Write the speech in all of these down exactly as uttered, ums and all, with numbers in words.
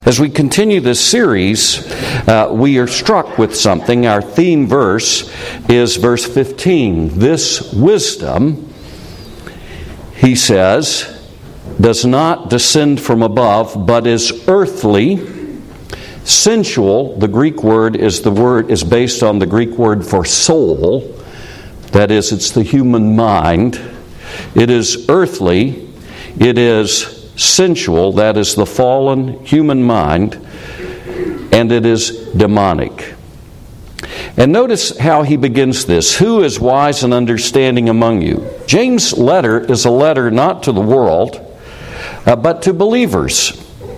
As we continue this series, uh, we are struck with something. Our theme verse is verse fifteen. This wisdom, he says, does not descend from above, but is earthly, sensual. The Greek word is the word is based on the Greek word for soul. That is, it's the human mind. It is earthly. It is sensual, that is the fallen human mind, and it is demonic. And notice how he begins this. Who is wise and understanding among you? James' letter is a letter not to the world, uh, but to believers.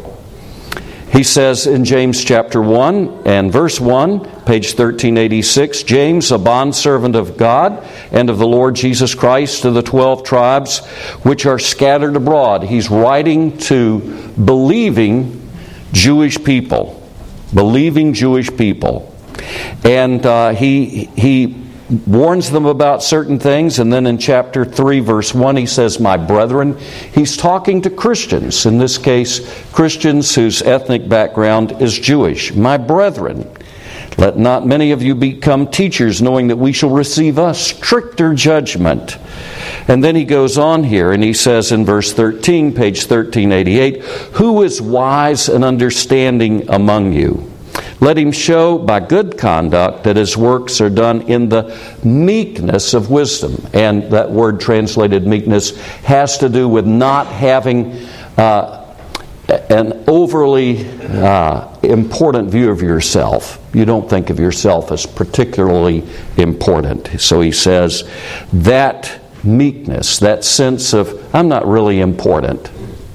He says in James chapter one and verse one, page thirteen eighty-six, James, a bondservant of God and of the Lord Jesus Christ, to the twelve tribes which are scattered abroad. He's writing to believing Jewish people. Believing Jewish people. And uh, he he warns them about certain things, and then in chapter three, verse one, he says, my brethren. He's talking to Christians, in this case, Christians whose ethnic background is Jewish. My brethren, let not many of you become teachers, knowing that we shall receive a stricter judgment. And then he goes on here, and he says in verse thirteen, page thirteen eighty-eight, who is wise and understanding among you? Let him show by good conduct that his works are done in the meekness of wisdom. And that word translated meekness has to do with not having uh, an overly uh, important view of yourself. You don't think of yourself as particularly important. So he says that meekness, that sense of, I'm not really important,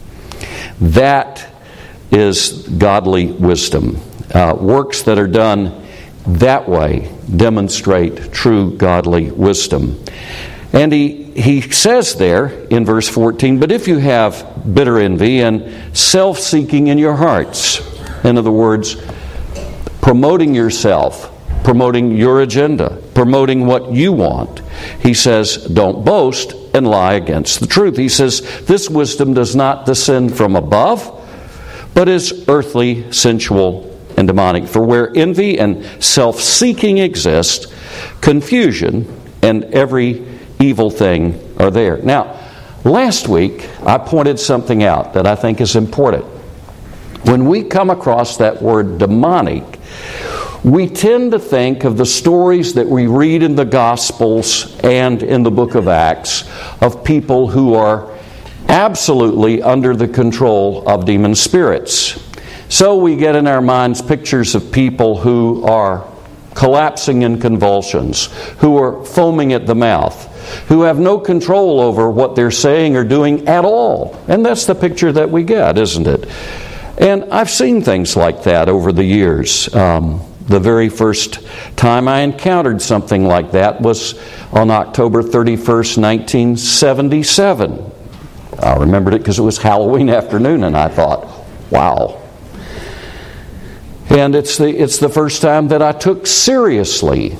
that is godly wisdom. Uh, works that are done that way demonstrate true godly wisdom. And he, he says there in verse fourteen, but if you have bitter envy and self-seeking in your hearts, in other words, promoting yourself, promoting your agenda, promoting what you want, he says, don't boast and lie against the truth. He says, this wisdom does not descend from above, but is earthly, sensual, and demonic. For where envy and self-seeking exist, confusion and every evil thing are there. Now, last week I pointed something out that I think is important. When we come across that word demonic, we tend to think of the stories that we read in the Gospels and in the book of Acts of people who are absolutely under the control of demon spirits. So we get in our minds pictures of people who are collapsing in convulsions, who are foaming at the mouth, who have no control over what they're saying or doing at all. And that's the picture that we get, isn't it? And I've seen things like that over the years. Um, the very first time I encountered something like that was on October thirty-first, nineteen seventy-seven. I remembered it because it was Halloween afternoon, and I thought, wow. And it's the it's the first time that I took seriously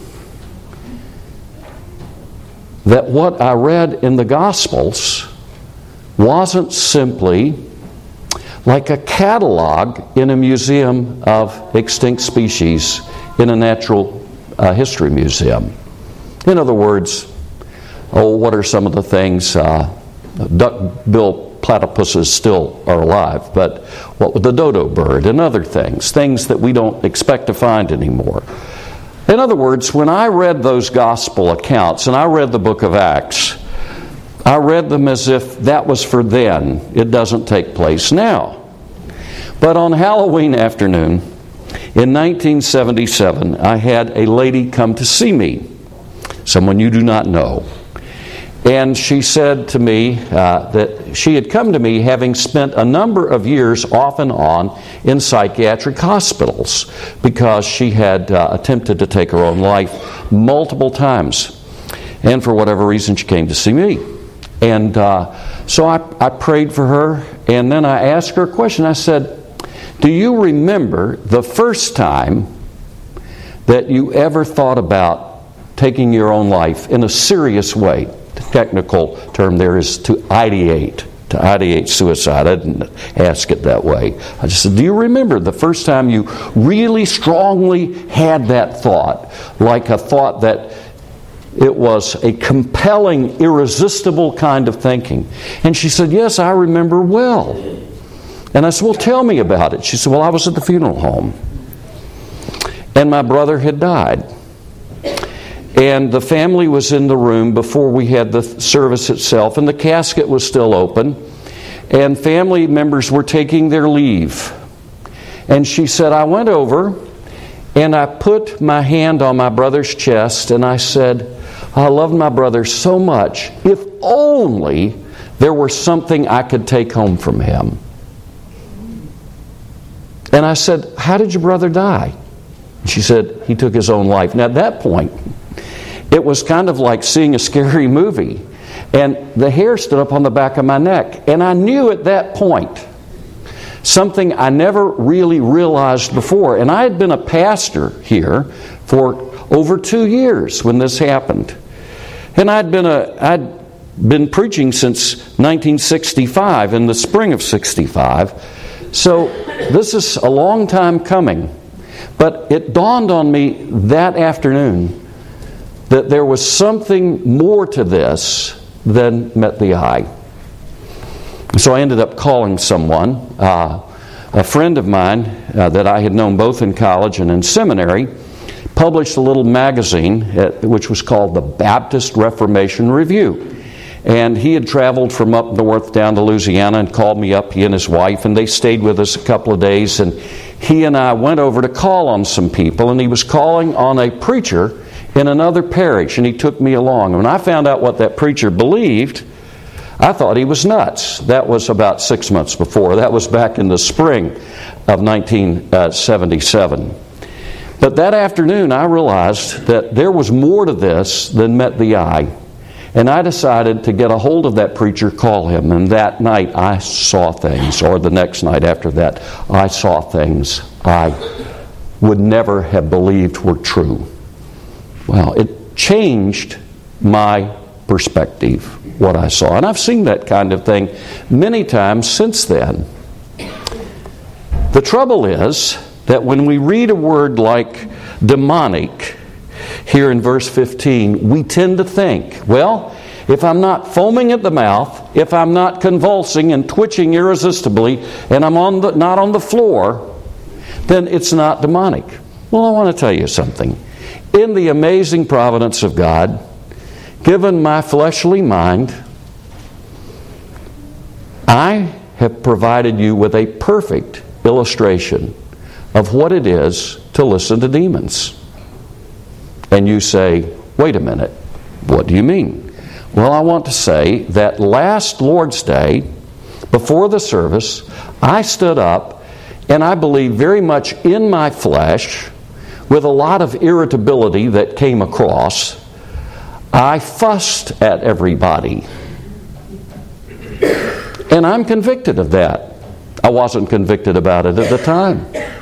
that what I read in the Gospels wasn't simply like a catalog in a museum of extinct species in a natural uh, history museum. In other words, oh, what are some of the things? Uh, duck-billed platypuses still are alive, but what with the dodo bird and other things, things that we don't expect to find anymore. In other words, when I read those gospel accounts, and I read the book of Acts, I read them as if that was for then. It doesn't take place now. But on Halloween afternoon, in nineteen seventy-seven, I had a lady come to see me, someone you do not know. And she said to me uh, that she had come to me having spent a number of years off and on in psychiatric hospitals because she had uh, attempted to take her own life multiple times. And for whatever reason, she came to see me. And uh, so I, I prayed for her, and then I asked her a question. I said, do you remember the first time that you ever thought about taking your own life in a serious way? The technical term there is to ideate. to ideate suicide. I didn't ask it that way. I just said, do you remember the first time you really strongly had that thought? Like a thought that it was a compelling, irresistible kind of thinking. And she said, yes, I remember well. And I said, well, tell me about it. She said, well, I was at the funeral home. And my brother had died. And the family was in the room before we had the service itself, and the casket was still open, and family members were taking their leave. And she said, I went over and I put my hand on my brother's chest and I said, I loved my brother so much, if only there were something I could take home from him. And I said, how did your brother die? She said, he took his own life. Now at that point, it was kind of like seeing a scary movie. And the hair stood up on the back of my neck. And I knew at that point something I never really realized before. And I had been a pastor here for over two years when this happened. And I'd been a I'd been preaching since nineteen sixty-five, in the spring of sixty-five. So this is a long time coming. But it dawned on me that afternoon that there was something more to this than met the eye. So I ended up calling someone, uh, a friend of mine uh, that I had known both in college and in seminary, published a little magazine at, which was called the Baptist Reformation Review. And he had traveled from up north down to Louisiana and called me up, he and his wife, and they stayed with us a couple of days. And he and I went over to call on some people, and he was calling on a preacher in another parish, and he took me along. And when I found out what that preacher believed, I thought he was nuts. That was about six months before. That was back in the spring of nineteen seventy-seven. But that afternoon, I realized that there was more to this than met the eye. And I decided to get a hold of that preacher, call him. And that night, I saw things, or the next night after that, I saw things I would never have believed were true. Well, it changed my perspective, what I saw. And I've seen that kind of thing many times since then. The trouble is that when we read a word like demonic here in verse fifteen, we tend to think, well, if I'm not foaming at the mouth, if I'm not convulsing and twitching irresistibly, and I'm on the, not on the floor, then it's not demonic. Well, I want to tell you something. In the amazing providence of God, given my fleshly mind, I have provided you with a perfect illustration of what it is to listen to demons. And you say, wait a minute, what do you mean? Well, I want to say that last Lord's Day, before the service, I stood up, and I believe very much in my flesh, with a lot of irritability that came across, I fussed at everybody. And I'm convicted of that. I wasn't convicted about it at the time.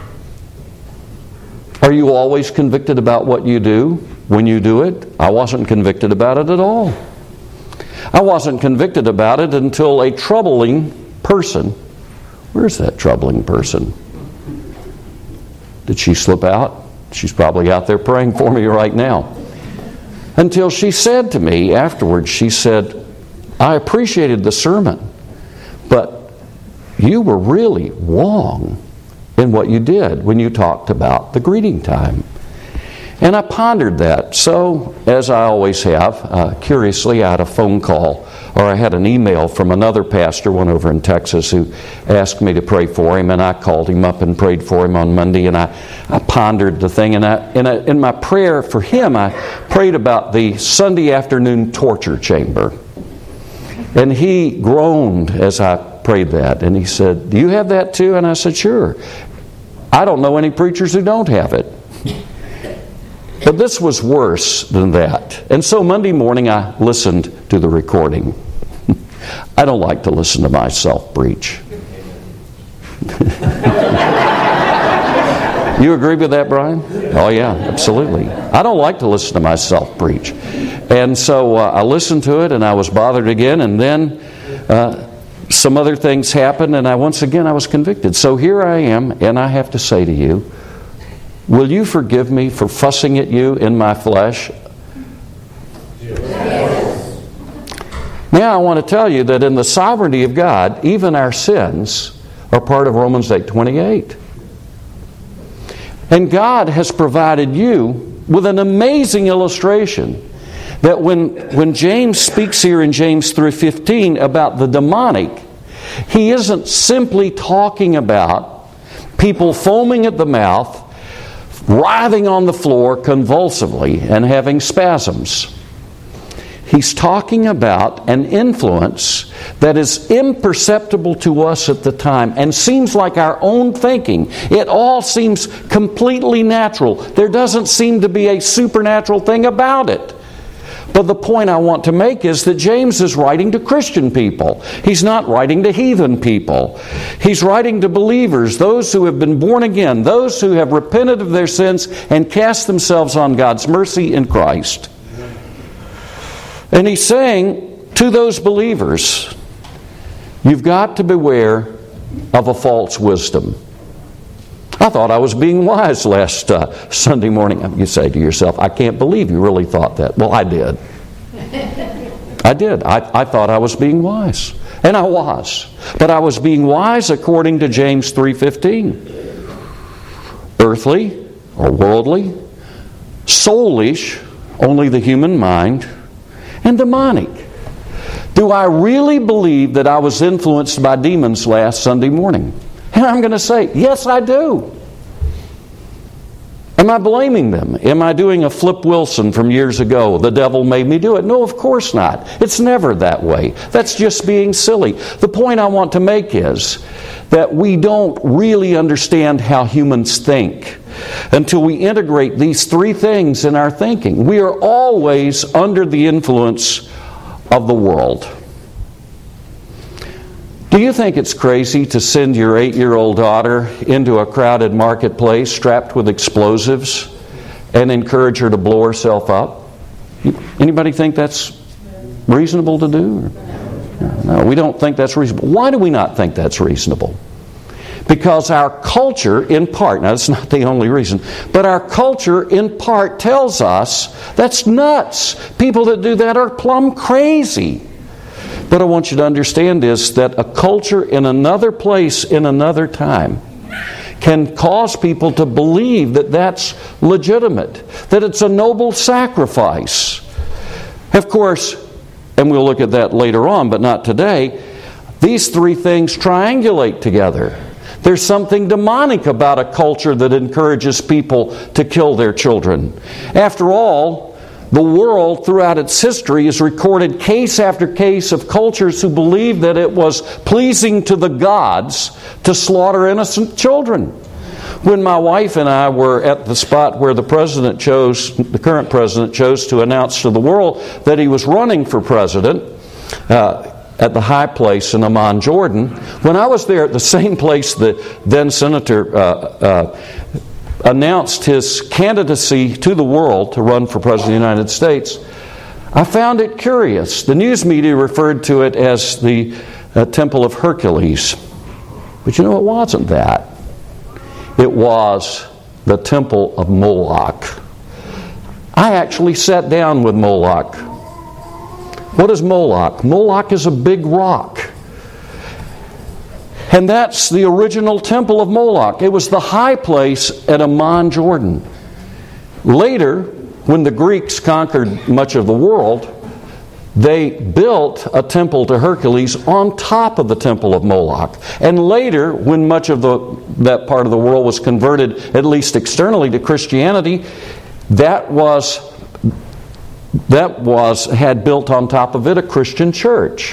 Are you always convicted about what you do when you do it? I wasn't convicted about it at all. I wasn't convicted about it until a troubling person. Where's that troubling person? Did she slip out? She's probably out there praying for me right now. Until she said to me afterwards, she said, I appreciated the sermon, but you were really wrong in what you did when you talked about the greeting time. And I pondered that. So, as I always have, uh, curiously, I had a phone call, or I had an email from another pastor, one over in Texas, who asked me to pray for him, and I called him up and prayed for him on Monday, and I, I pondered the thing, and I, in, a, in my prayer for him, I prayed about the Sunday afternoon torture chamber. And he groaned as I prayed that, and he said, do you have that too? And I said, sure. I don't know any preachers who don't have it. But this was worse than that. And so Monday morning I listened to the recording. I don't like to listen to myself preach. You agree with that, Brian? Oh yeah, absolutely. I don't like to listen to myself preach. And so uh, I listened to it and I was bothered again. And then uh, some other things happened, and I once again I was convicted. So here I am, and I have to say to you, will you forgive me for fussing at you in my flesh? Yes. Now I want to tell you that in the sovereignty of God, even our sins are part of Romans eight twenty-eight. And God has provided you with an amazing illustration that when, when James speaks here in James three fifteen about the demonic, he isn't simply talking about people foaming at the mouth, writhing on the floor convulsively and having spasms. He's talking about an influence that is imperceptible to us at the time and seems like our own thinking. It all seems completely natural. There doesn't seem to be a supernatural thing about it. But the point I want to make is that James is writing to Christian people. He's not writing to heathen people. He's writing to believers, those who have been born again, those who have repented of their sins and cast themselves on God's mercy in Christ. And he's saying to those believers, you've got to beware of a false wisdom. I thought I was being wise last uh, Sunday morning. You say to yourself, I can't believe you really thought that. Well, I did. I did. I, I thought I was being wise. And I was. But I was being wise according to James three fifteen. Earthly or worldly, soulish, only the human mind, and demonic. Do I really believe that I was influenced by demons last Sunday morning? And I'm going to say, yes, I do. Am I blaming them? Am I doing a Flip Wilson from years ago? The devil made me do it. No, of course not. It's never that way. That's just being silly. The point I want to make is that we don't really understand how humans think until we integrate these three things in our thinking. We are always under the influence of the world. Do you think it's crazy to send your eight-year-old daughter into a crowded marketplace strapped with explosives and encourage her to blow herself up? Anybody think that's reasonable to do? No, we don't think that's reasonable. Why do we not think that's reasonable? Because our culture, in part, now that's not the only reason, but our culture, in part, tells us that's nuts. People that do that are plumb crazy. But I want you to understand is that a culture in another place, in another time, can cause people to believe that that's legitimate, that it's a noble sacrifice. Of course, and we'll look at that later on, but not today, these three things triangulate together. There's something demonic about a culture that encourages people to kill their children. After all, the world throughout its history has recorded case after case of cultures who believed that it was pleasing to the gods to slaughter innocent children. When my wife and I were at the spot where the president chose, the current president chose to announce to the world that he was running for president, uh, at the high place in Amman, Jordan, when I was there at the same place that then Senator uh, uh, announced his candidacy to the world to run for President of the United States, I found it curious. The news media referred to it as the uh, Temple of Hercules. But you know, it wasn't that. It was the Temple of Moloch. I actually sat down with Moloch. What is Moloch? Moloch is a big rock. And that's the original temple of Moloch. It was the high place at Amman, Jordan. Later, when the Greeks conquered much of the world, they built a temple to Hercules on top of the temple of Moloch. And later, when much of the, that part of the world was converted, at least externally, to Christianity, that was that was had built on top of it a Christian church.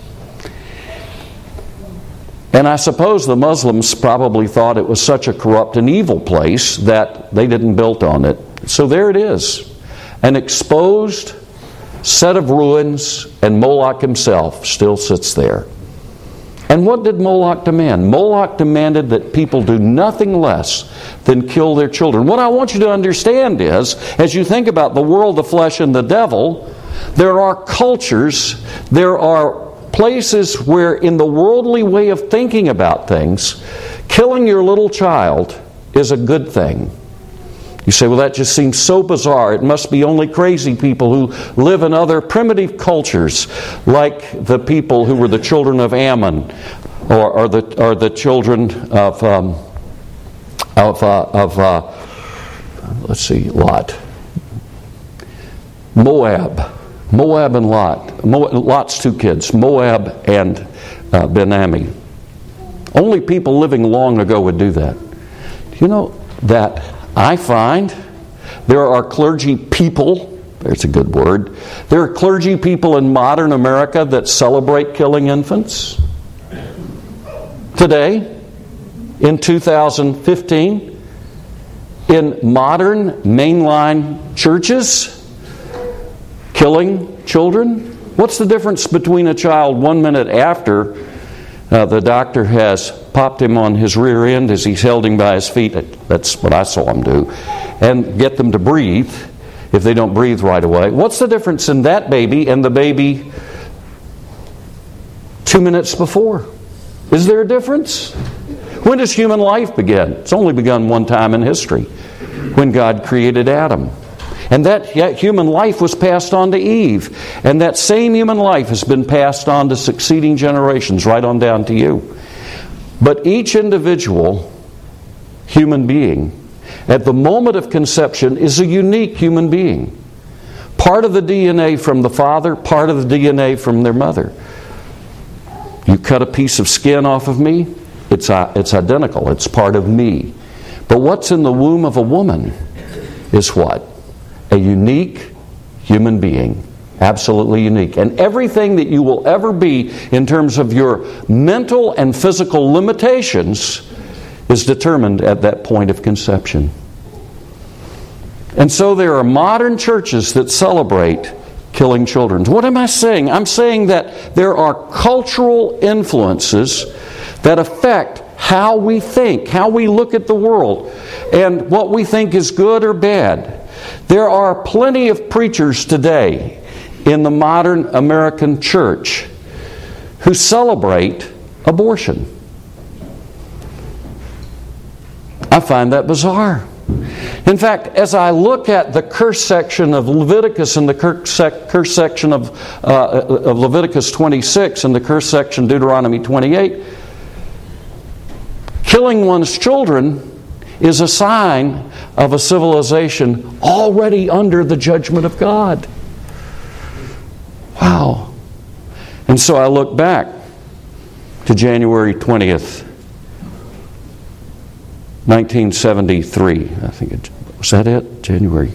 And I suppose the Muslims probably thought it was such a corrupt and evil place that they didn't build on it. So there it is, an exposed set of ruins, and Moloch himself still sits there. And what did Moloch demand? Moloch demanded that people do nothing less than kill their children. What I want you to understand is, as you think about the world, the flesh, and the devil, there are cultures, there are places where in the worldly way of thinking about things, killing your little child is a good thing. You say, well, that just seems so bizarre. It must be only crazy people who live in other primitive cultures, like the people who were the children of Ammon, or, or the or the children of um, of uh, of uh, let's see, Lot, Moab, Moab and Lot. Mo- Lot's two kids, Moab and uh, Ben-Ammi. Only people living long ago would do that. Do you know that I find there are clergy people, there's a good word, there are clergy people in modern America that celebrate killing infants? Today, in two thousand fifteen, in modern mainline churches, killing children? What's the difference between a child one minute after uh, the doctor has popped him on his rear end as he's held him by his feet? That's what I saw him do. And get them to breathe if they don't breathe right away. What's the difference in that baby and the baby two minutes before? Is there a difference? When does human life begin? It's only begun one time in history, when God created Adam. And that yeah, human life was passed on to Eve. And that same human life has been passed on to succeeding generations, right on down to you. But each individual human being, at the moment of conception, is a unique human being. Part of the D N A from the father, part of the D N A from their mother. You cut a piece of skin off of me, it's, it's identical. It's part of me. But what's in the womb of a woman is what? A unique human being. Absolutely unique. And everything that you will ever be in terms of your mental and physical limitations is determined at that point of conception. And so there are modern churches that celebrate killing children. What am I saying? I'm saying that there are cultural influences that affect how we think, how we look at the world, and what we think is good or bad. There are plenty of preachers today in the modern American church who celebrate abortion. I find that bizarre. In fact, as I look at the curse section of Leviticus and the curse section of, uh, of Leviticus twenty-six and the curse section of Deuteronomy twenty-eight, killing one's children is a sign of a civilization already under the judgment of God. Wow. And so I look back to January twentieth, nineteen seventy-three. I think it was that it? January.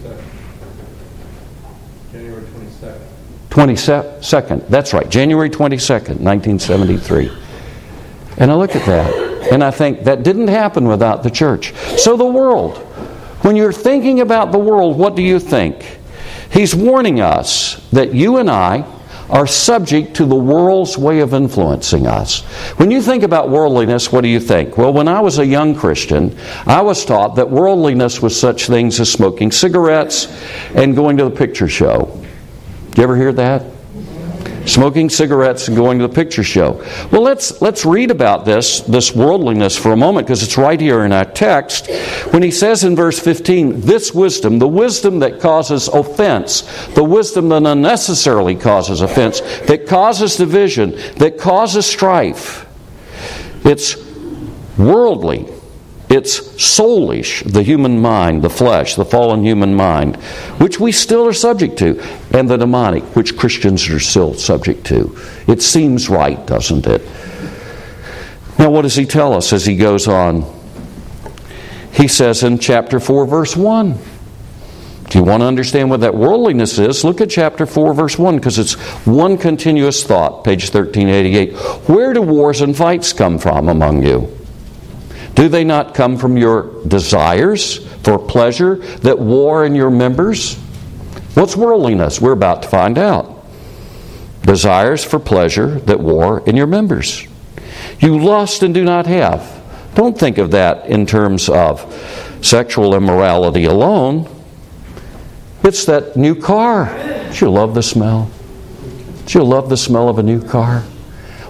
January twenty-second. twenty-second. That's right. January twenty-second, nineteen seventy-three. And I look at that and I think that didn't happen without the church. So the world, when you're thinking about the world, what do you think? He's warning us that you and I are subject to the world's way of influencing us. When you think about worldliness, what do you think? Well, when I was a young Christian, I was taught that worldliness was such things as smoking cigarettes and going to the picture show. Did you ever hear that? Smoking cigarettes and going to the picture show. Well, let's let's read about this, this worldliness for a moment, because it's right here in our text. When he says in verse fifteen, this wisdom, the wisdom that causes offense, the wisdom that unnecessarily causes offense, that causes division, that causes strife. It's worldly. It's soulish, the human mind, the flesh, the fallen human mind, which we still are subject to, and the demonic, which Christians are still subject to. It seems right, doesn't it? Now, what does he tell us as he goes on? He says in chapter four, verse one. Do you want to understand what that worldliness is? Look at chapter four, verse one, because it's one continuous thought, page thirteen eighty-eight. Where do wars and fights come from among you? Do they not come from your desires for pleasure that war in your members? What's worldliness? We're about to find out. Desires for pleasure that war in your members. You lust and do not have. Don't think of that in terms of sexual immorality alone. It's that new car. Don't you love the smell? Don't you love the smell of a new car?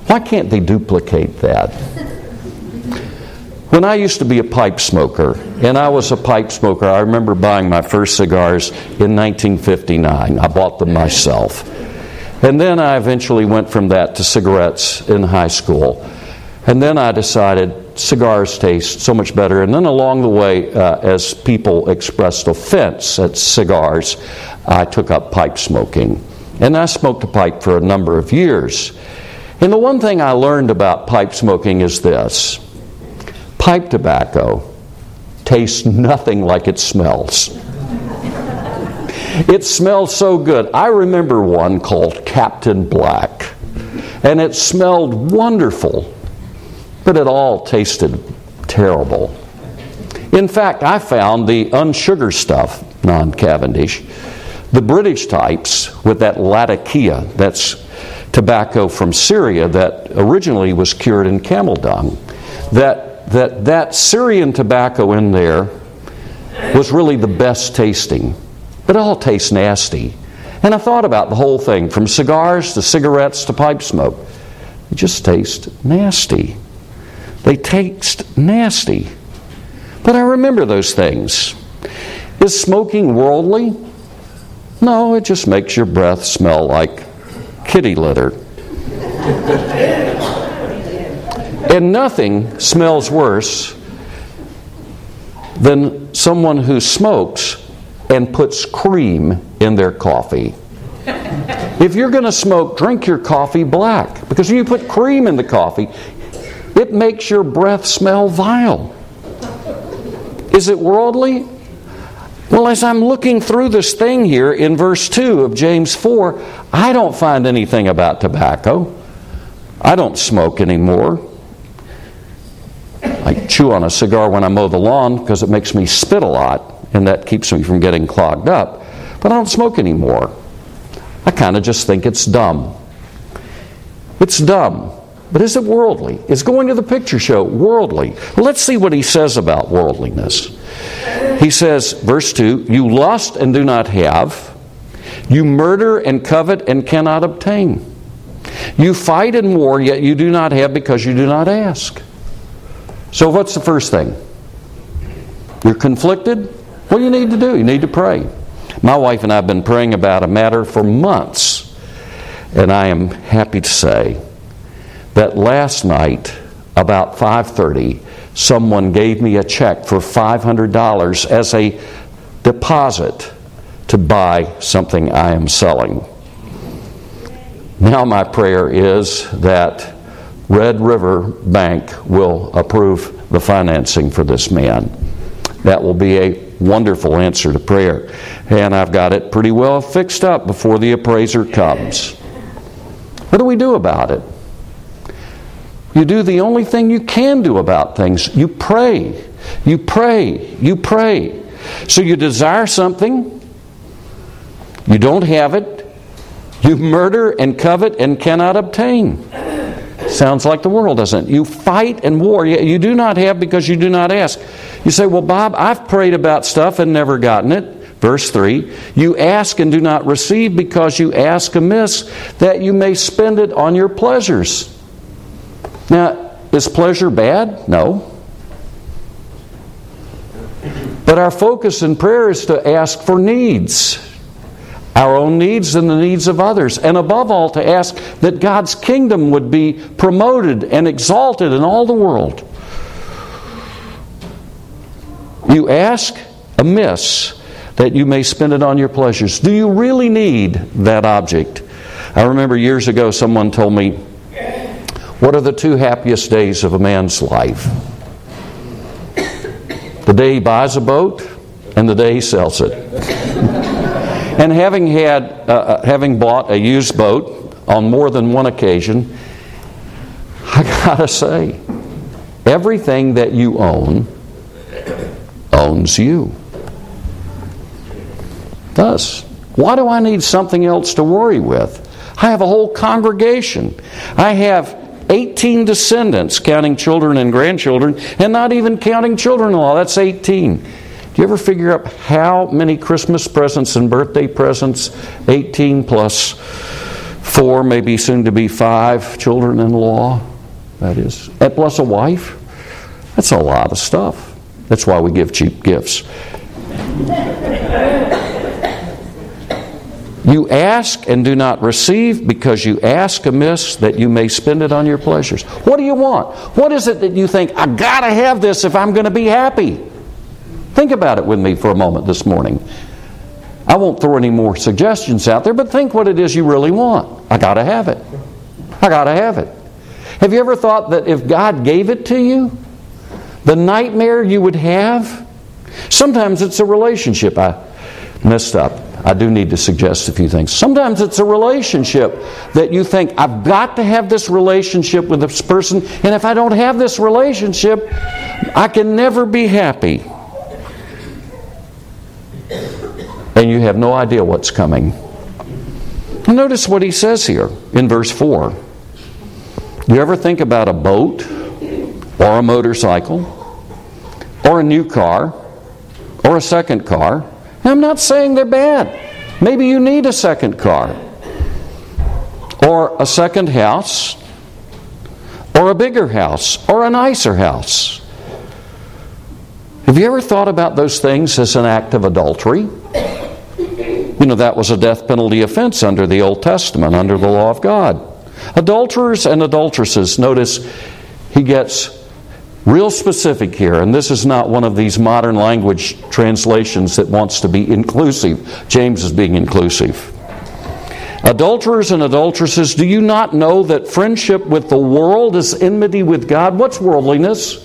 Why can't they duplicate that? When I used to be a pipe smoker, and I was a pipe smoker, I remember buying my first cigars in nineteen fifty-nine. I bought them myself. And then I eventually went from that to cigarettes in high school. And then I decided cigars taste so much better. And then along the way, uh, as people expressed offense at cigars, I took up pipe smoking. And I smoked a pipe for a number of years. And the one thing I learned about pipe smoking is this. Pipe tobacco tastes nothing like it smells. It smells so good. I remember one called Captain Black, and it smelled wonderful, but it all tasted terrible. In fact, I found the unsugared stuff, non-Cavendish, the British types with that Latakia, that's tobacco from Syria that originally was cured in camel dung, that that that Syrian tobacco in there was really the best tasting. But it all tastes nasty. And I thought about the whole thing, from cigars to cigarettes to pipe smoke. It just tastes nasty. They taste nasty. But I remember those things. Is smoking worldly? No, it just makes your breath smell like kitty litter. And nothing smells worse than someone who smokes and puts cream in their coffee. If you're going to smoke, drink your coffee black. Because when you put cream in the coffee, it makes your breath smell vile. Is it worldly? Well, as I'm looking through this thing here in verse two of James four, I don't find anything about tobacco. I don't smoke anymore. I chew on a cigar when I mow the lawn because it makes me spit a lot, and that keeps me from getting clogged up. But I don't smoke anymore. I kind of just think it's dumb. It's dumb. But is it worldly? Is going to the picture show worldly? Well, let's see what he says about worldliness. He says, verse two, you lust and do not have. You murder and covet and cannot obtain. You fight and war, yet you do not have because you do not ask. So what's the first thing? You're conflicted? What do you need to do? You need to pray. My wife and I have been praying about a matter for months. And I am happy to say that last night, about five thirty, someone gave me a check for five hundred dollars as a deposit to buy something I am selling. Now my prayer is that Red River Bank will approve the financing for this man. That will be a wonderful answer to prayer. And I've got it pretty well fixed up before the appraiser comes. What do we do about it? You do the only thing you can do about things. You pray. You pray. You pray. So you desire something. You don't have it. You murder and covet and cannot obtain. Sounds like the world, doesn't it? You fight and war. You do not have because you do not ask. You say, well, Bob, I've prayed about stuff and never gotten it. Verse three, you ask and do not receive because you ask amiss, that you may spend it on your pleasures. Now, is pleasure bad? No. But our focus in prayer is to ask for needs. Our own needs and the needs of others. And above all, to ask that God's kingdom would be promoted and exalted in all the world. You ask amiss that you may spend it on your pleasures. Do you really need that object? I remember years ago someone told me, what are the two happiest days of a man's life? The day he buys a boat and the day he sells it. And having had, uh, having bought a used boat on more than one occasion, I gotta say, everything that you own owns you. Thus, why do I need something else to worry with? I have a whole congregation. I have eighteen descendants, counting children and grandchildren, and not even counting children-in-law. That's eighteen. Do you ever figure out how many Christmas presents and birthday presents eighteen plus four, maybe soon to be five children-in-law. That is, and plus a wife. That's a lot of stuff. That's why we give cheap gifts. You ask and do not receive because you ask amiss that you may spend it on your pleasures. What do you want? What is it that you think, I gotta have this if I'm going to be happy? Think about it with me for a moment this morning. I won't throw any more suggestions out there, but think what it is you really want. I gotta have it. I gotta have it. Have you ever thought that if God gave it to you, the nightmare you would have? Sometimes it's a relationship. I messed up. I do need to suggest a few things. Sometimes it's a relationship that you think, I've got to have this relationship with this person, and if I don't have this relationship, I can never be happy. And you have no idea what's coming. Notice what he says here in verse four. You ever think about a boat or a motorcycle or a new car or a second car? I'm not saying they're bad. Maybe you need a second car or a second house or a bigger house or a nicer house. Have you ever thought about those things as an act of adultery? You know, that was a death penalty offense under the Old Testament, under the law of God. Adulterers and adulteresses, notice he gets real specific here, and this is not one of these modern language translations that wants to be inclusive. James is being inclusive. Adulterers and adulteresses, do you not know that friendship with the world is enmity with God? What's worldliness?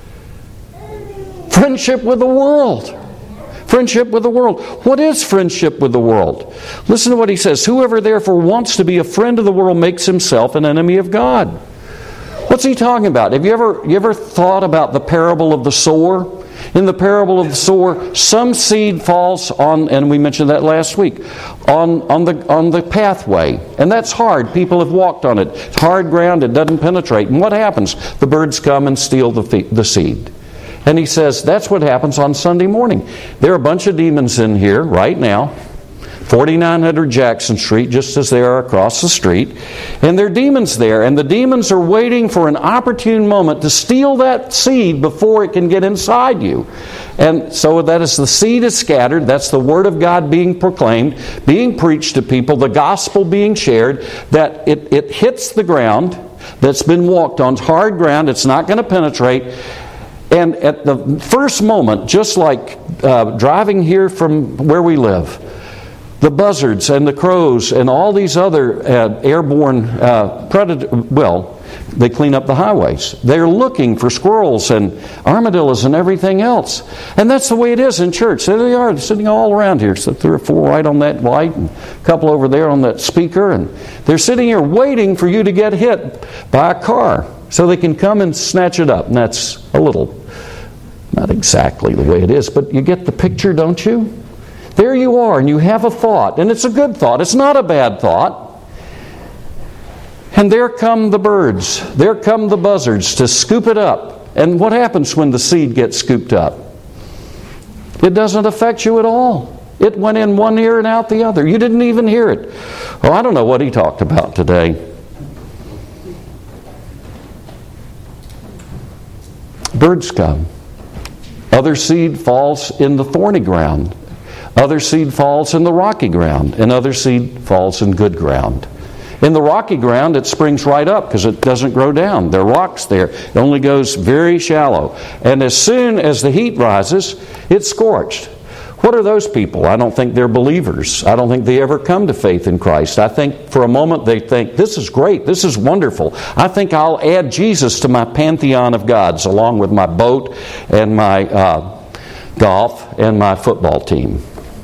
Friendship with the world. Friendship with the world. What is friendship with the world? Listen to what he says. Whoever therefore wants to be a friend of the world makes himself an enemy of God. What's he talking about? Have you ever you ever thought about the parable of the sower? In the parable of the sower, some seed falls on, and we mentioned that last week, on, on the on the pathway. And that's hard. People have walked on it. It's hard ground, it doesn't penetrate. And what happens? The birds come and steal the, the seed. And he says, that's what happens on Sunday morning. There are a bunch of demons in here right now. forty-nine hundred Jackson Street, just as they are across the street. And there are demons there. And the demons are waiting for an opportune moment to steal that seed before it can get inside you. And so that as the seed is scattered, that's the Word of God being proclaimed, being preached to people, the gospel being shared, that it, it hits the ground that's been walked on, hard ground, it's not going to penetrate. And at the first moment, just like uh, driving here from where we live, the buzzards and the crows and all these other uh, airborne uh, predators, well, they clean up the highways. They're looking for squirrels and armadillos and everything else. And that's the way it is in church. There they are, they're sitting all around here. So three or four right on that light and a couple over there on that speaker. And they're sitting here waiting for you to get hit by a car so they can come and snatch it up. And that's a little, not exactly the way it is, but you get the picture, don't you? There you are, and you have a thought, and it's a good thought. It's not a bad thought. And there come the birds. There come the buzzards to scoop it up. And what happens when the seed gets scooped up? It doesn't affect you at all. It went in one ear and out the other. You didn't even hear it. Oh, I don't know what he talked about today. Birds come. Other seed falls in the thorny ground. Other seed falls in the rocky ground, and other seed falls in good ground. In the rocky ground, it springs right up because it doesn't grow down. There are rocks there. It only goes very shallow. And as soon as the heat rises, it's scorched. What are those people? I don't think they're believers. I don't think they ever come to faith in Christ. I think for a moment they think, this is great, this is wonderful. I think I'll add Jesus to my pantheon of gods along with my boat and my uh, golf and my football team.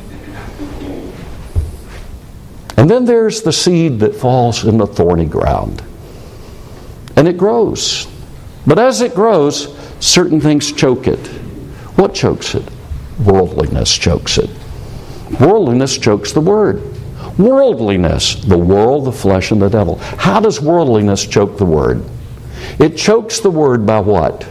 And then there's the seed that falls in the thorny ground. And it grows. But as it grows, certain things choke it. What chokes it? Worldliness chokes it. Worldliness chokes the Word. Worldliness, the world, the flesh, and the devil. How does worldliness choke the Word? It chokes the Word by what?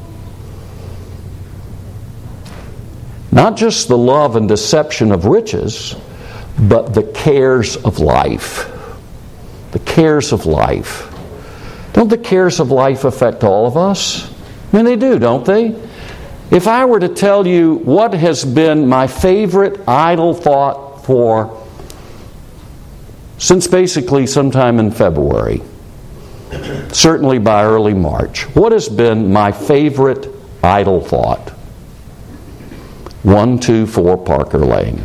Not just the love and deception of riches, but the cares of life. The cares of life. Don't the cares of life affect all of us? I mean, they do, don't they? If I were to tell you what has been my favorite idle thought for since basically sometime in February, certainly by early March, what has been my favorite idle thought? one two four Parker Lane.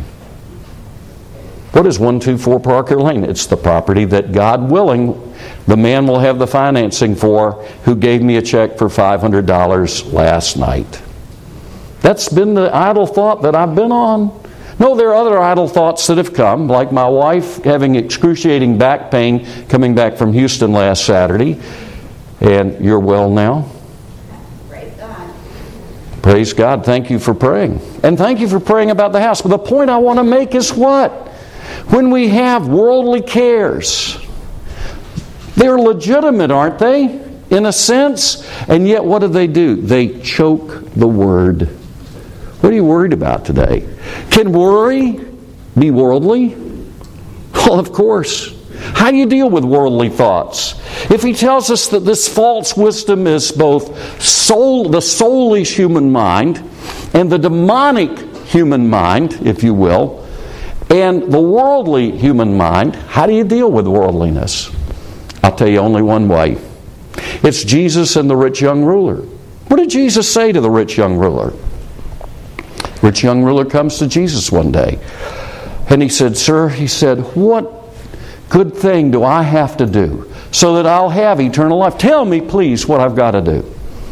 What is one two four Parker Lane? It's the property that, God willing, the man will have the financing for who gave me a check for five hundred dollars last night. That's been the idle thought that I've been on. No, there are other idle thoughts that have come, like my wife having excruciating back pain coming back from Houston last Saturday. And you're well now? Praise God. Praise God. Thank you for praying. And thank you for praying about the house. But the point I want to make is what? When we have worldly cares, they're legitimate, aren't they? In a sense. And yet what do they do? They choke the word. What are you worried about today? Can worry be worldly? Well, of course. How do you deal with worldly thoughts? If he tells us that this false wisdom is both soul, the soulish human mind and the demonic human mind, if you will, and the worldly human mind, how do you deal with worldliness? I'll tell you only one way. It's Jesus and the rich young ruler. What did Jesus say to the rich young ruler? Rich young ruler comes to Jesus one day. And he said, "Sir," he said, "what good thing do I have to do so that I'll have eternal life? Tell me, please, what I've got to do."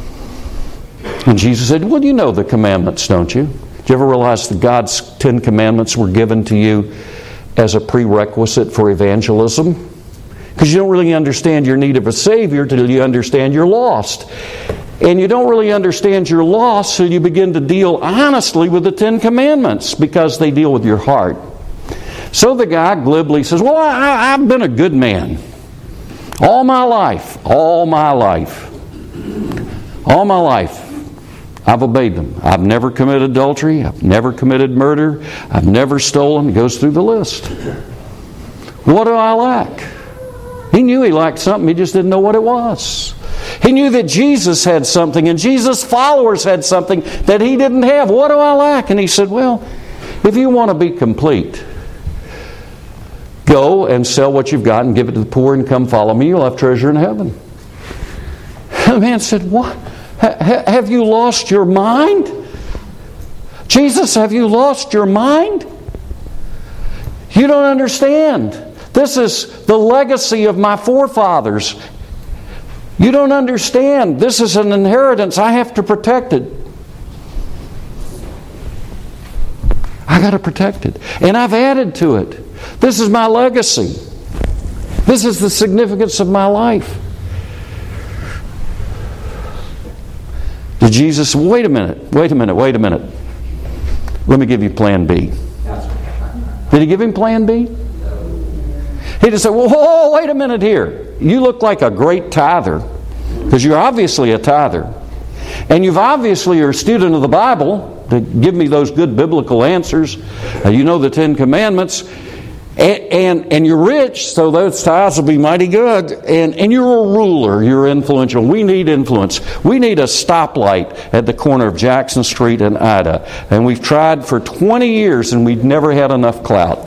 And Jesus said, "Well, you know the commandments, don't you? Did you ever realize that God's Ten Commandments were given to you as a prerequisite for evangelism? Because you don't really understand your need of a Savior till you understand you're lost. And you don't really understand you're lost till you begin to deal honestly with the Ten Commandments, because they deal with your heart." So the guy glibly says, "Well, I, I've been a good man. All my life. All my life. All my life. I've obeyed them. I've never committed adultery. I've never committed murder. I've never stolen." He goes through the list. What do I lack? He knew he lacked something. He just didn't know what it was. He knew that Jesus had something and Jesus' followers had something that he didn't have. What do I lack? And he said, "Well, if you want to be complete, go and sell what you've got and give it to the poor and come follow me. You'll have treasure in heaven." The man said, "What? H- have you lost your mind? Jesus, have you lost your mind? You don't understand. This is the legacy of my forefathers. You don't understand. This is an inheritance. I have to protect it. I got to protect it. And I've added to it. This is my legacy. This is the significance of my life." Did Jesus, wait a minute, wait a minute, wait a minute. Let me give you plan B. Did he give him plan B? He just said, "Well, whoa, wait a minute here. You look like a great tither, because you're obviously a tither. And you've obviously are a student of the Bible to give me those good biblical answers. Uh, you know the Ten Commandments. And, and, and you're rich, so those tithes will be mighty good. And, and you're a ruler. You're influential. We need influence. We need a stoplight at the corner of Jackson Street and Ida. And we've tried for twenty years and we've never had enough clout.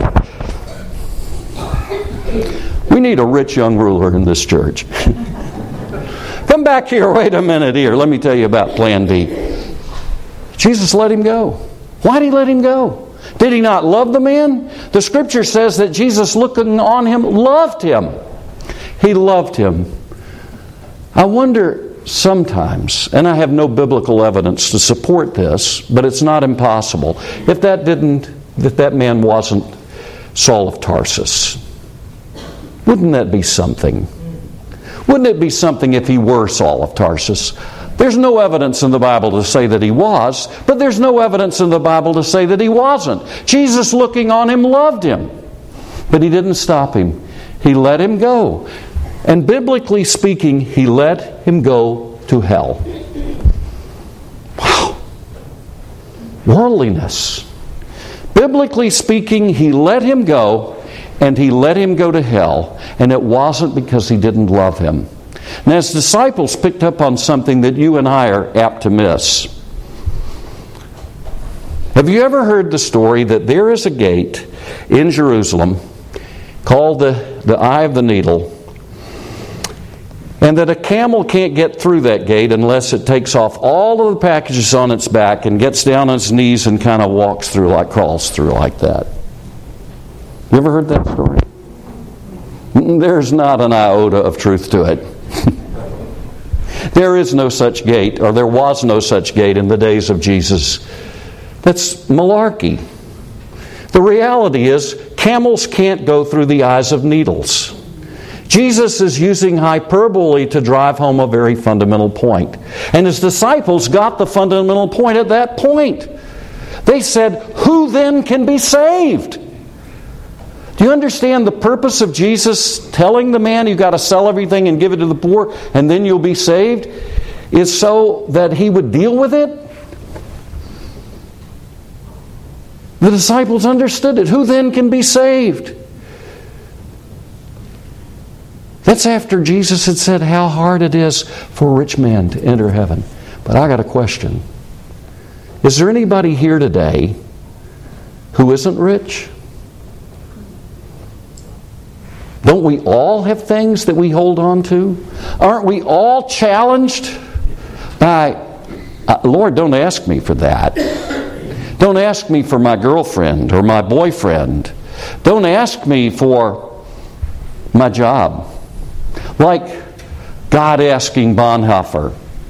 We need a rich young ruler in this church." Come back here, wait a minute here. Let me tell you about plan B. Jesus let him go. Why did he let him go? Did he not love the man? The scripture says that Jesus, looking on him, loved him. He loved him. I wonder sometimes, and I have no biblical evidence to support this, but it's not impossible, if that didn't, if that man wasn't Saul of Tarsus. Wouldn't that be something? Wouldn't it be something if he were Saul of Tarsus? There's no evidence in the Bible to say that he was, but there's no evidence in the Bible to say that he wasn't. Jesus, looking on him, loved him. But he didn't stop him. He let him go. And biblically speaking, he let him go to hell. Wow. Worldliness. Biblically speaking, he let him go, and he let him go to hell, and it wasn't because he didn't love him. Now, his disciples picked up on something that you and I are apt to miss. Have you ever heard the story that there is a gate in Jerusalem called the, the Eye of the Needle, and that a camel can't get through that gate unless it takes off all of the packages on its back and gets down on its knees and kind of walks through, like crawls through like that? You ever heard that story? There's not an iota of truth to it. There is no such gate, or there was no such gate in the days of Jesus. That's malarkey. The reality is, camels can't go through the eyes of needles. Jesus is using hyperbole to drive home a very fundamental point. And his disciples got the fundamental point at that point. They said, who then can be saved? Do you understand the purpose of Jesus telling the man you've got to sell everything and give it to the poor and then you'll be saved? Is so that he would deal with it? The disciples understood it. Who then can be saved? That's after Jesus had said how hard it is for a rich man to enter heaven. But I got a question. Is there anybody here today who isn't rich? Don't we all have things that we hold on to? Aren't we all challenged by, uh, Lord, don't ask me for that. Don't ask me for my girlfriend or my boyfriend. Don't ask me for my job. Like God asking Bonhoeffer,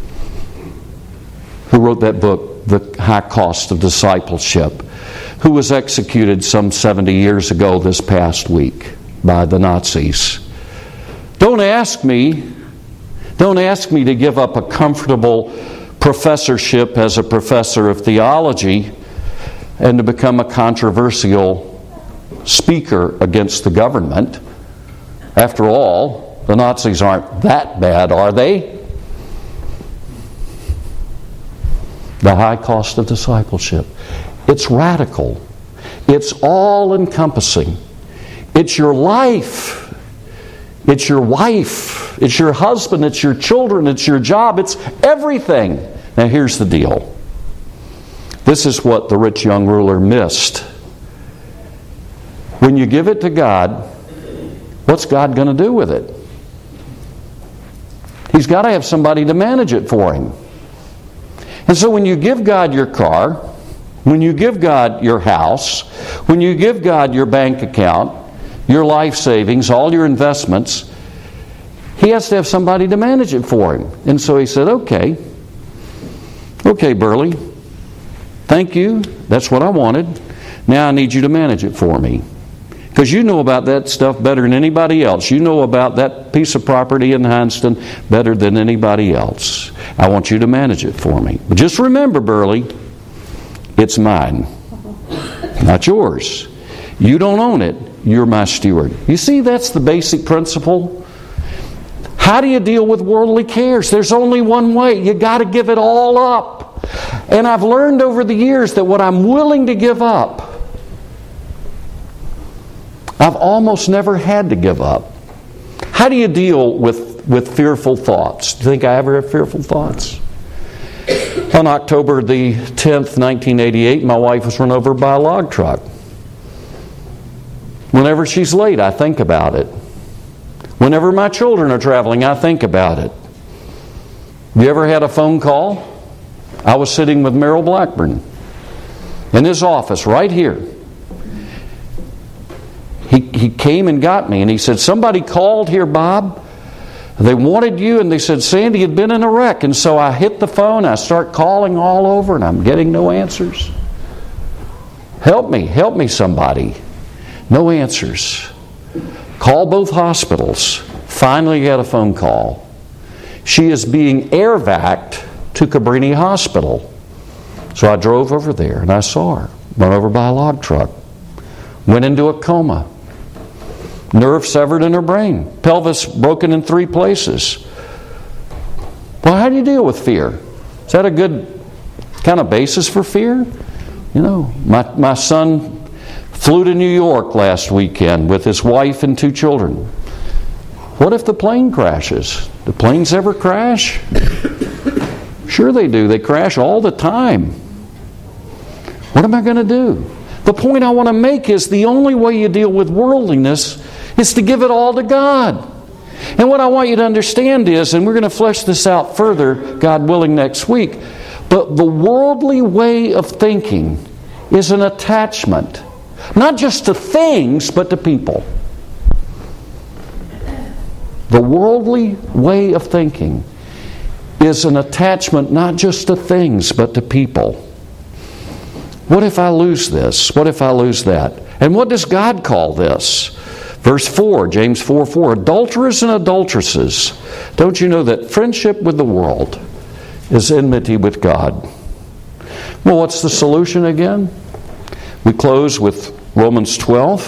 who wrote that book, The High Cost of Discipleship, who was executed some seventy years ago this past week by the Nazis. Don't ask me, don't ask me to give up a comfortable professorship as a professor of theology and to become a controversial speaker against the government. After all, the Nazis aren't that bad, are they? The high cost of discipleship. It's radical. It's all-encompassing. It's your life. It's your wife. It's your husband. It's your children. It's your job. It's everything. Now here's the deal. This is what the rich young ruler missed. When you give it to God, what's God going to do with it? He's got to have somebody to manage it for him. And so when you give God your car, when you give God your house, when you give God your bank account, your life savings, all your investments, He has to have somebody to manage it for him. And so he said, okay, okay, Burley, thank you. That's what I wanted. Now I need you to manage it for me. Because you know about that stuff better than anybody else. You know about that piece of property in Hineston better than anybody else. I want you to manage it for me. But just remember, Burley, it's mine, not yours. You don't own it. You're my steward. You see, that's the basic principle. How do you deal with worldly cares? There's only one way. You got to give it all up. And I've learned over the years that what I'm willing to give up, I've almost never had to give up. How do you deal with, with fearful thoughts? Do you think I ever have fearful thoughts? On October the tenth, nineteen eighty-eight, my wife was run over by a log truck. Whenever she's late, I think about it. Whenever my children are traveling, I think about it. You ever had a phone call? I was sitting with Merrill Blackburn in his office right here. He, he came and got me and he said, somebody called here, Bob. They wanted you, and they said Sandy had been in a wreck. And so I hit the phone, I start calling all over, and I'm getting no answers. Help me, help me somebody. No answers. Call both hospitals. Finally got a phone call. She is being air vac'd to Cabrini Hospital. So I drove over there and I saw her. Run over by a log truck. Went into a coma. Nerve severed in her brain. Pelvis broken in three places. Well, how do you deal with fear? Is that a good kind of basis for fear? You know, my, my son Flew to New York last weekend with his wife and two children. What if the plane crashes? Do planes ever crash? Sure they do. They crash all the time. What am I going to do? The point I want to make is the only way you deal with worldliness is to give it all to God. And what I want you to understand is, and we're going to flesh this out further, God willing, next week, but the worldly way of thinking is an attachment, not just to things, but to people. The worldly way of thinking is an attachment not just to things, but to people. What if I lose this? What if I lose that? And what does God call this? Verse four, James four four, adulterers and adulteresses, don't you know that friendship with the world is enmity with God? Well, what's the solution again? We close with Romans twelve.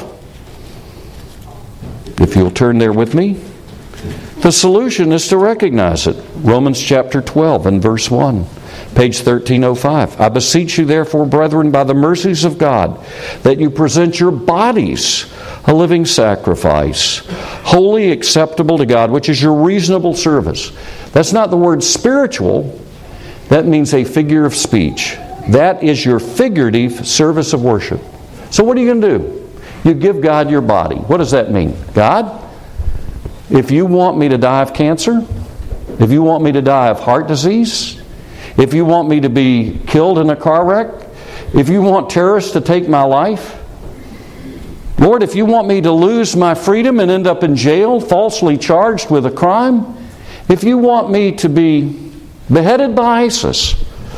If you'll turn there with me. The solution is to recognize it. Romans chapter twelve and verse one. Page thirteen oh five. I beseech you therefore, brethren, by the mercies of God, that you present your bodies a living sacrifice, wholly acceptable to God, which is your reasonable service. That's not the word spiritual. That means a figure of speech. That is your figurative service of worship. So what are you going to do? You give God your body. What does that mean? God, if you want me to die of cancer, if you want me to die of heart disease, if you want me to be killed in a car wreck, if you want terrorists to take my life, Lord, if you want me to lose my freedom and end up in jail, falsely charged with a crime, if you want me to be beheaded by ISIS,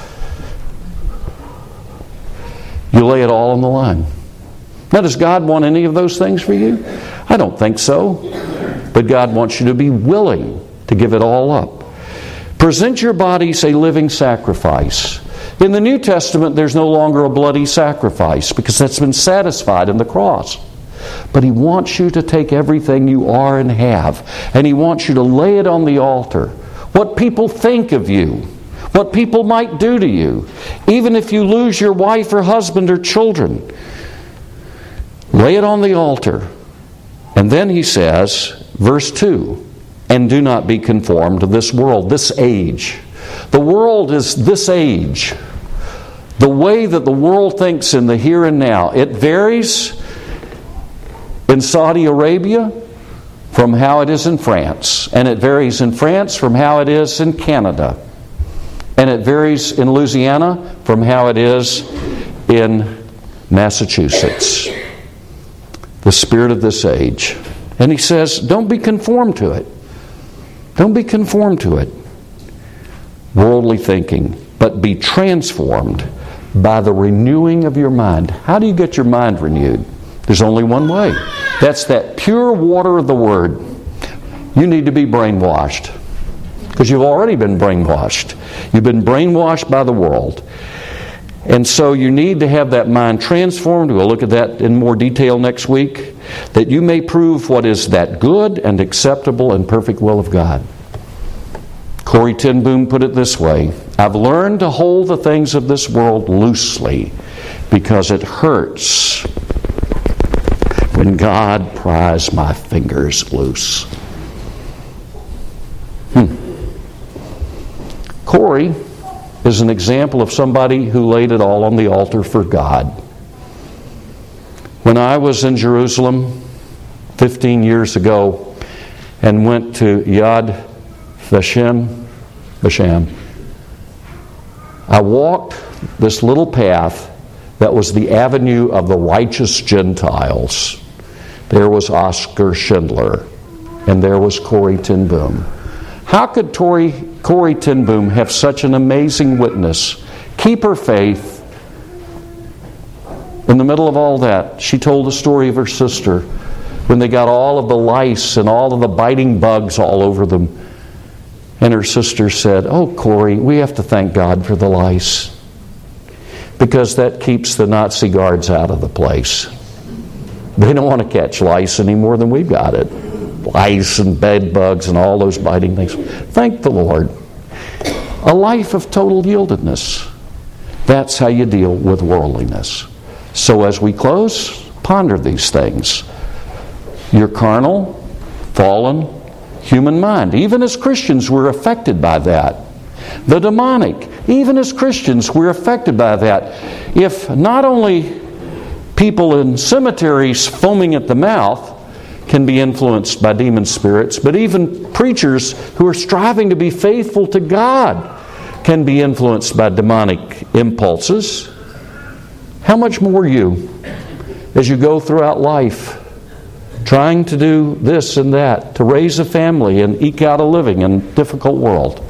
you lay it all on the line. Now, does God want any of those things for you? I don't think so. But God wants you to be willing to give it all up. Present your bodies a living sacrifice. In the New Testament, there's no longer a bloody sacrifice because that's been satisfied in the cross. But He wants you to take everything you are and have, and He wants you to lay it on the altar. What people think of you, what people might do to you, even if you lose your wife or husband or children, lay it on the altar. And then He says, verse two, and do not be conformed to this world, this age. The world is this age. The way that the world thinks in the here and now, it varies in Saudi Arabia from how it is in France. And it varies in France from how it is in Canada. And it varies in Louisiana from how it is in Massachusetts. The spirit of this age. And He says, don't be conformed to it. Don't be conformed to it. Worldly thinking. But be transformed by the renewing of your mind. How do you get your mind renewed? There's only one way. That's that pure water of the Word. You need to be brainwashed. Because you've already been brainwashed. You've been brainwashed by the world. And so you need to have that mind transformed. We'll look at that in more detail next week. That you may prove what is that good and acceptable and perfect will of God. Corrie ten Boom put it this way: I've learned to hold the things of this world loosely because it hurts when God pries my fingers loose. Hmm. Corrie is an example of somebody who laid it all on the altar for God. When I was in Jerusalem fifteen years ago and went to Yad Vashem, Vashem, I walked this little path that was the avenue of the righteous Gentiles. There was Oskar Schindler, and there was Corrie ten Boom. How could Corrie, Corrie ten Boom have such an amazing witness, keep her faith? In the middle of all that, she told the story of her sister when they got all of the lice and all of the biting bugs all over them. And her sister said, "Oh, Corrie, we have to thank God for the lice, because that keeps the Nazi guards out of the place. They don't want to catch lice any more than we've got it. Lice and bed bugs and all those biting things. Thank the Lord." A life of total yieldedness. That's how you deal with worldliness. So as we close, Ponder these things. Your carnal, fallen, human mind. Even as Christians, we're affected by that. The demonic. Even as Christians, we're affected by that. If not only people in cemeteries foaming at the mouth can be influenced by demon spirits, but even preachers who are striving to be faithful to God can be influenced by demonic impulses. How much more you, as you go throughout life, trying to do this and that, to raise a family and eke out a living in a difficult world.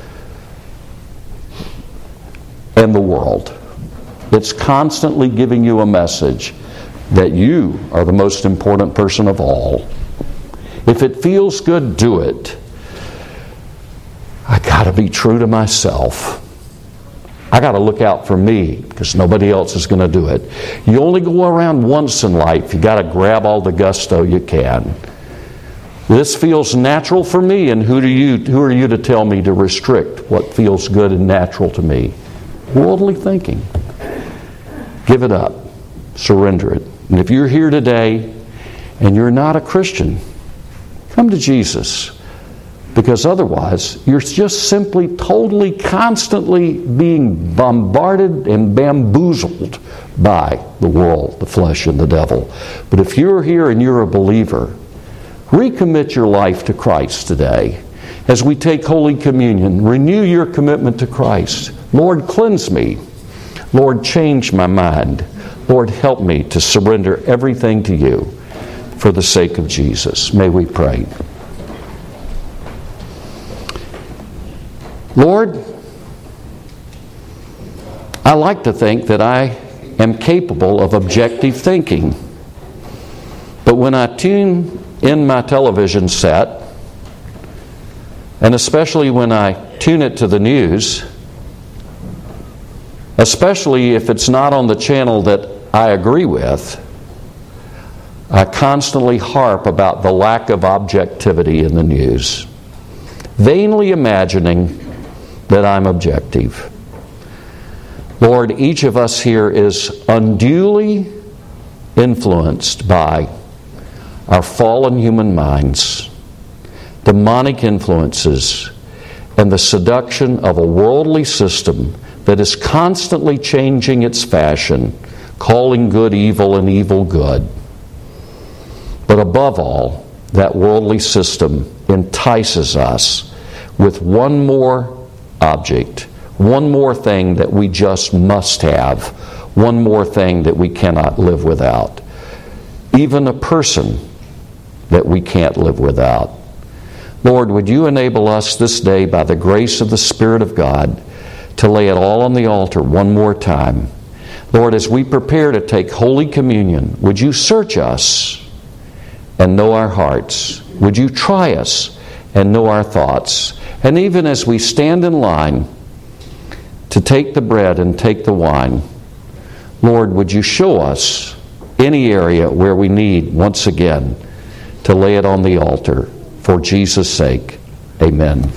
And the world. It's constantly giving you a message that you are the most important person of all. If it feels good, do it. I got to be true to myself. I got to look out for me because nobody else is going to do it. You only go around once in life. You got to grab all the gusto you can. This feels natural for me, and who do you? Who are you to tell me to restrict what feels good and natural to me? Worldly thinking. Give it up. Surrender it. And if you're here today and you're not a Christian, come to Jesus. Because otherwise, you're just simply, totally, constantly being bombarded and bamboozled by the world, the flesh, and the devil. But if you're here and you're a believer, recommit your life to Christ today. As we take Holy Communion, renew your commitment to Christ. Lord, cleanse me. Lord, change my mind. Lord, help me to surrender everything to you for the sake of Jesus. May we pray. Lord, I like to think that I am capable of objective thinking. But when I tune in my television set, and especially when I tune it to the news, especially if it's not on the channel that I agree with, I constantly harp about the lack of objectivity in the news, vainly imagining that I'm objective. Lord, each of us here is unduly influenced by our fallen human minds, demonic influences, and the seduction of a worldly system that is constantly changing its fashion, calling good evil and evil good. But above all, that worldly system entices us with one more object, one more thing that we just must have, one more thing that we cannot live without, even a person that we can't live without. Lord, would you enable us this day by the grace of the Spirit of God to lay it all on the altar one more time. Lord, as we prepare to take Holy Communion, would you search us and know our hearts? Would you try us and know our thoughts? And even as we stand in line to take the bread and take the wine, Lord, would you show us any area where we need, once again, to lay it on the altar for Jesus' sake. Amen.